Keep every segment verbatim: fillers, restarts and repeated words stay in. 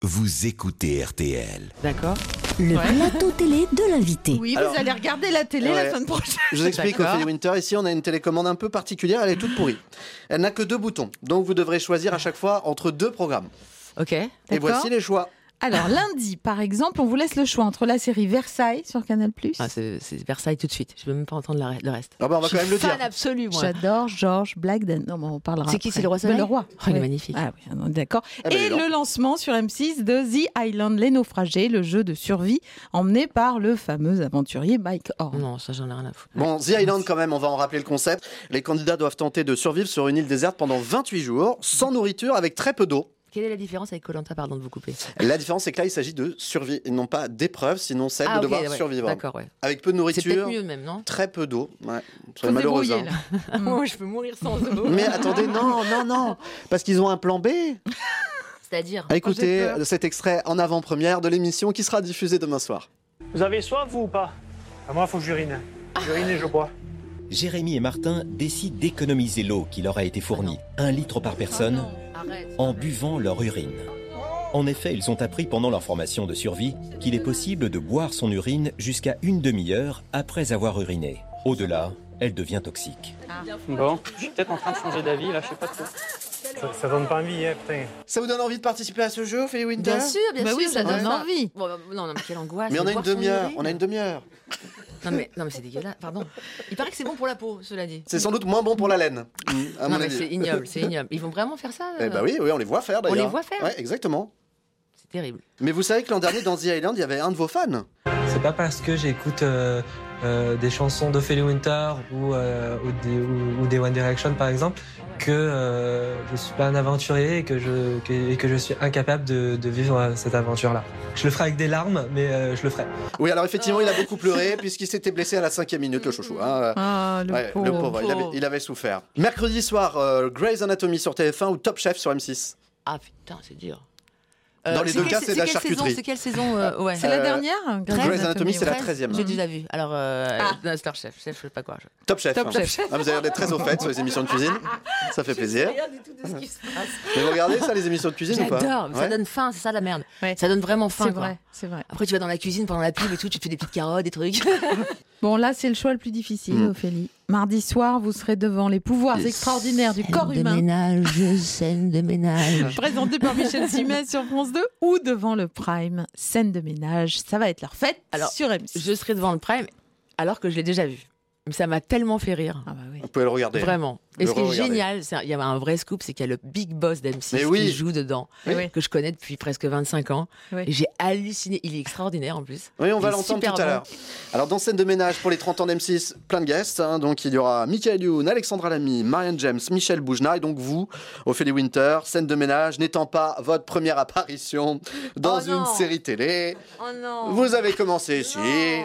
Vous écoutez R T L. D'accord. Le Ouais. plateau télé de l'invité. Oui, Alors- vous allez regarder la télé Ouais. la semaine prochaine. Je vous explique, D'accord. Ophélie Winter, ici on a une télécommande un peu particulière, elle est toute pourrie. Elle n'a que deux boutons, donc vous devrez choisir à chaque fois entre deux programmes. Ok. Et D'accord. voici les choix. Alors, lundi, par exemple, on vous laisse le choix entre la série Versailles sur Canal+. Ah, c'est, c'est Versailles tout de suite. Je veux même pas entendre la- le reste. Ah bah, on va Je quand même le suis dire. fan absolu, moi. J'adore George Blackden. Non, mais on parlera C'est qui, après. c'est le roi De Soleil Le roi. Oh, il est Ouais. magnifique. Ah oui, on est d'accord. Ah bah, Et dis donc. le lancement sur M six de The Island, Les Naufragés, le jeu de survie emmené par le fameux aventurier Mike Horn. Non, ça, j'en ai rien à foutre. Bon, The Island quand même, on va en rappeler le concept. Les candidats doivent tenter de survivre sur une île déserte pendant vingt-huit jours, sans nourriture, avec très peu d'eau. Quelle est la différence avec Koh-Lanta, pardon de vous couper? La différence, c'est que là, il s'agit de survie, et non pas d'épreuve, sinon celle Ah, de ok, devoir ouais. survivre. D'accord, ouais. Avec peu de C'est peut-être nourriture, mieux même, non? très peu d'eau. Ouais, Faut c'est se malheureux. débrouiller, hein. là. Moi, je peux mourir sans eau. Mais attendez, non, non, non, parce qu'ils ont un plan B. C'est-à-dire? Écoutez peur. cet extrait en avant-première de l'émission qui sera diffusée demain soir. Vous avez soif, vous, ou pas? À moi, faut que j'urine. J'urine et je bois. Jérémy et Martin décident d'économiser l'eau qui leur a été fournie, un litre par personne, Arrête. en buvant leur urine. En effet, ils ont appris pendant leur formation de survie qu'il est possible de boire son urine jusqu'à une demi-heure après avoir uriné. Au-delà, elle devient toxique. Bon, je suis peut-être en train de changer d'avis, là, je sais pas trop. Ça, ça donne pas envie, hein, putain. Ça vous donne envie de participer à ce jeu, Ophélie Winter? Bien sûr, bien Bah sûr. oui, ça j'adore donne envie. Bon, bah, non, non, mais quelle angoisse. Mais on de a une boire son demi-heure, urine. on a une demi-heure. Non, mais, non, mais c'est dégueulasse, pardon. Il paraît que c'est bon pour la peau, cela dit. C'est sans doute moins bon pour la laine, à mon Non, mais avis. c'est ignoble, c'est ignoble. Ils vont vraiment faire ça? Eh euh bah oui, oui, on les voit faire d'ailleurs. les voit faire Ouais, exactement. C'est terrible. Mais vous savez que l'an dernier, dans The Island, il y avait un de vos fans. C'est pas parce que j'écoute euh, euh, des chansons d'Ophélie Winter ou, euh, ou, des, ou, ou des One Direction par exemple que euh, je suis pas un aventurier et que je, que, et que je suis incapable de, de vivre euh, cette aventure-là. Je le ferai avec des larmes, mais euh, je le ferai. Oui, alors effectivement, il a beaucoup pleuré puisqu'il s'était blessé à la cinquième minute, le chouchou. hein. Ah, le Ouais, pauvre. le pauvre, il avait, il avait souffert. Mercredi soir, euh, Grey's Anatomy sur T F un ou Top Chef sur M six. Ah putain, c'est dur. Dans les deux quelle- cas, c'est de la quelle charcuterie. saison, c'est quelle saison euh, ouais. C'est la Euh, dernière Grey's Anatomy, c'est la treize, treizième. J'ai déjà vu. Alors, euh, Ah. non, Star Chef, chef, je sais pas quoi. je- Top Chef. Top hein. Chef. Ah, vous avez l'air d'être très au fait sur les émissions de cuisine. Ça fait plaisir. Rien du tout de ce qui se passe. Mais vous regardez ça, les émissions de cuisine ou pas? J'adore, ça Ouais. donne faim, c'est ça la merde. Ouais. Ça donne vraiment faim. C'est quoi. vrai, c'est vrai. Après, tu vas dans la cuisine pendant la pub et tout, tu te fais des petites carottes, des trucs. Bon, là, c'est le choix le plus difficile, Mm. Ophélie. Mardi soir, vous serez devant les pouvoirs extraordinaires du corps de humain, ménage, scène de ménage. présenté par Michel Simès sur France deux, ou devant le Prime, scène de ménage. Ça va être leur fête Alors, sur M six. Je serai devant le Prime alors que je l'ai déjà vu. Mais ça m'a tellement fait rire. Ah bah oui. Vous pouvez le regarder. Vraiment. Et Le ce qui est re-regarder. génial, c'est il y a un vrai scoop, c'est qu'il y a le big boss d'M six Mais oui. qui joue dedans, Oui. que je connais depuis presque vingt-cinq ans. Oui. Et j'ai halluciné. Il est extraordinaire en plus. Oui, on va Il est l'entendre super tout à bon. l'heure. Alors, dans scène de ménage pour les trente ans d'M six, plein de guests. hein. donc, il y aura Michael Youn, Alexandra Lamy, Marianne James, Michel Boujna. Et donc, vous, Ophélie Winter, scène de ménage n'étant pas votre première apparition dans Oh non. une série télé. Oh non. Vous avez commencé ici,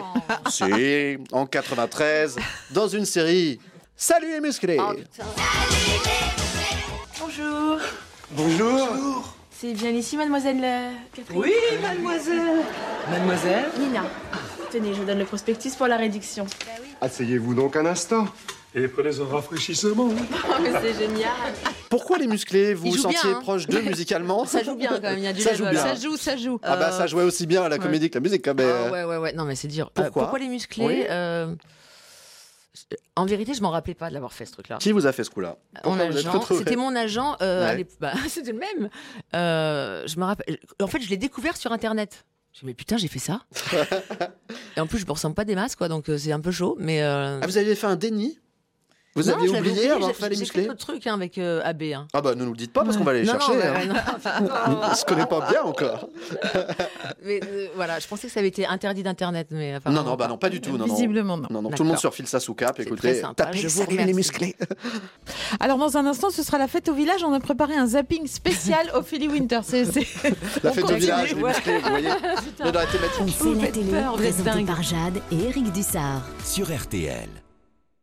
si, en quatre-vingt-treize, dans une série Salut les musclés. Oh, putain. Bonjour, Bonjour. c'est bien ici mademoiselle euh, Catherine? Oui, mademoiselle. Mademoiselle. Nina. Tenez, je vous donne le prospectus pour la réduction. Asseyez-vous donc un instant. Et prenez un rafraîchissement. Oh mais c'est génial. Pourquoi les musclés Vous Ils vous jouent sentiez bien, hein. proche d'eux musicalement? Ça joue bien quand même, il y a du Ça joue level, bien. hein. Ça joue, ça joue. Ah bah ça jouait aussi bien à la comédie que la musique. hein, mais, Ah ouais, ouais, ouais. Non, mais c'est dur. Euh, Pourquoi pourquoi les musclés Oui. euh, En vérité, je m'en rappelais pas de l'avoir fait ce truc-là. Qui vous a fait ce coup-là? Mon Pourquoi vous êtes agent, retrouvé c'était mon agent. Euh, Ouais. à l'ép- bah, c'était le même. Euh, je me rappelle. En fait, je l'ai découvert sur Internet. Je me dis mais putain, j'ai fait ça. Et en plus, je me ressemble pas des masses, quoi. Donc euh, c'est un peu chaud, mais. Euh... Ah, vous aviez fait un déni? Vous non, aviez je l'avais oublié avoir j'ai- fait les J'ai musclés? fait d'autres trucs hein, avec euh, A B. Hein. Ah bah ne nous le dites pas parce qu'on va aller les Non, chercher. non, hein. ouais, non, On se connaît pas bien encore. mais euh, voilà, je pensais que ça avait été interdit d'internet, mais Non, apparemment non, bah pas. non, pas du tout. Non, non. Visiblement, non. Non, non, tout le monde D'accord. surfile ça sous cap. C'est Écoutez, très sympa, tapez je vous Salut les remercie. musclés. Alors, dans un instant, ce sera la fête au village. On a préparé un zapping spécial Ophélie Winter. C'est, c'est... La On fête du continue, village, les ouais. musclés, vous voyez. On est dans la thématique. On fait la faites télé, peur, vous êtes présenté dingue. par Jade et Eric Dussard. Sur R T L.